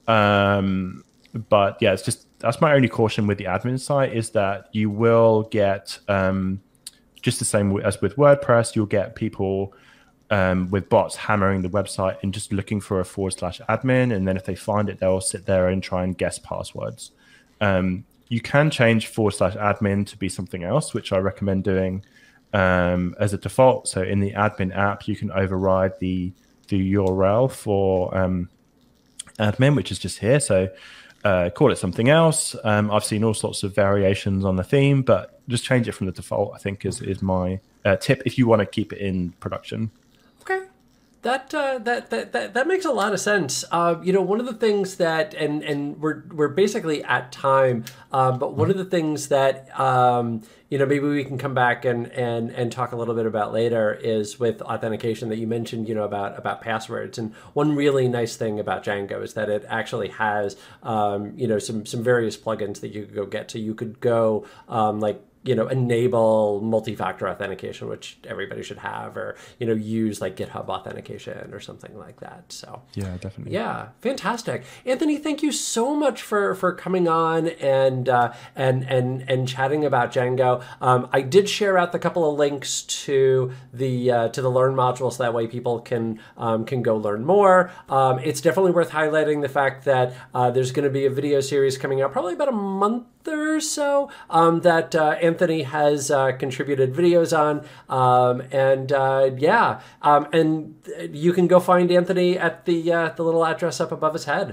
Um, but yeah, it's just that's my only caution with the admin site, is that you will get um, just the same as with WordPress, you'll get people um, with bots hammering the website and just looking for a forward slash admin. And then if they find it, they'll sit there and try and guess passwords. Um, you can change forward slash admin to be something else, which I recommend doing um, as a default. So in the admin app, you can override the, the U R L for um, admin, which is just here. So Uh, call it something else. Um, I've seen all sorts of variations on the theme, but just change it from the default, I think, is is my uh, tip if you want to keep it in production. Okay. That, uh, that that that that makes a lot of sense. Uh, you know, one of the things that, and and we're we're basically at time, um, but one of the things that um, you know, maybe we can come back and and and talk a little bit about later is with authentication that you mentioned. You know, about about passwords. And one really nice thing about Django is that it actually has um, you know some some various plugins that you could go get to. You could go um, like. you know, enable multi-factor authentication, which everybody should have, or, you know, use like GitHub authentication or something like that. So yeah, definitely. Yeah, fantastic. Anthony, thank you so much for, for coming on and, uh, and, and, and chatting about Django. Um, I did share out the couple of links to the, uh, to the Learn module, so that way people can, um, can go learn more. Um, it's definitely worth highlighting the fact that, uh, there's going to be a video series coming out probably about a month or so um, that uh, Anthony has uh, contributed videos on. Um, and uh, yeah, um, and you can go find Anthony at the uh, the little address up above his head.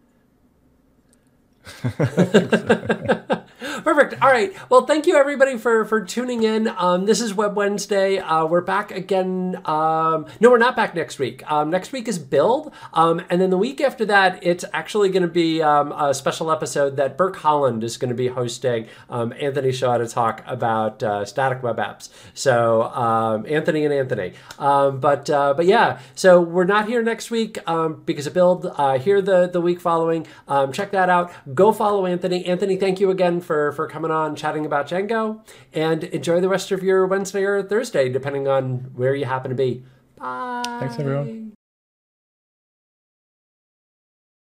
Perfect. All right. Well, thank you everybody for, for tuning in. Um, this is Web Wednesday. Uh, we're back again. Um, no, we're not back next week. Um, next week is Build. Um, and then the week after that, it's actually going to be um, a special episode that Burke Holland is going to be hosting. Um, Anthony Shaw to talk about uh, static web apps. So um, Anthony and Anthony. Um, but uh, but yeah, so we're not here next week um, because of Build. Uh, here the, the week following. Um, check that out. Go follow Anthony. Anthony, thank you again for, for coming on, chatting about Django, and enjoy the rest of your Wednesday or Thursday, depending on where you happen to be. Bye. Thanks, everyone.